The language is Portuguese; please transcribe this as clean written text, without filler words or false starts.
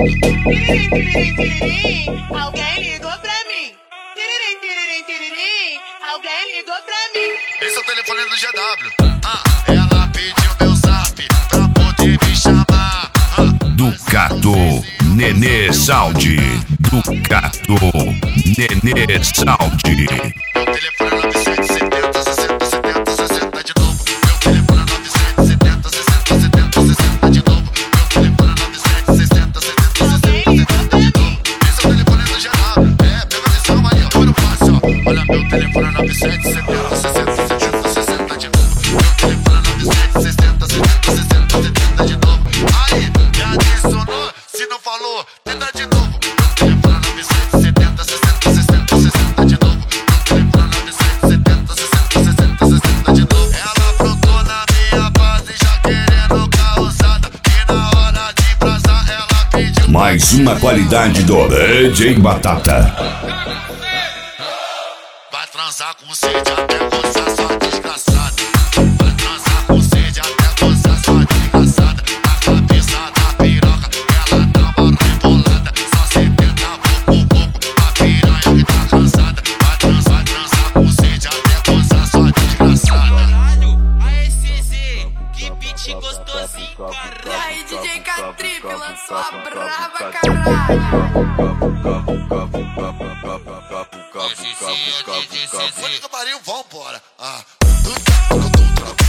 Tiririm, tiririm, tiririm, alguém ligou pra mim. Tiririm, tiririm, tiririm, alguém ligou pra mim. Esse é o telefone do GW. Ela pediu meu zap pra poder me chamar. Ducato, Nenê Sound. Ducato, Nenê Sound. Meu telefone é 9770 60 70 60 de novo. Meu telefone é 9770 60 70 60 de novo. Meu telefone é 9760 70 60 70 de novo. Esse é o telefone do GW. Pega a visão aí, ó. Olha o fácil, ó. Olha meu telefone é 9770 60 70 60 de novo. Meu telefone é 9760 70 60 70 de novo. Aí, já adicionou? Se não falou, tenta de novo. Meu telefone é 9770 60 60 60 de novo. Meu telefone é 9770 60 60 60 de novo. Ela aprontou na minha base já querendo causada. E na hora de brasar ela pediu. Mais uma qualidade do DJ Batata. Vai transar com sede até gozar, sua desgraçada. Vai transar com sede até gozar, sua desgraçada. Na cabeça da piroca, ela dá uma rebolada. Só 70 pouco, a piranha que tá cansada. Vai transar com sede até gozar, sua desgraçada. Caralho, aê CZ, que beat gostosinho, caralho. Aí DJ K-Trip lançou a brava, caralho. Puta que pariu, vambora.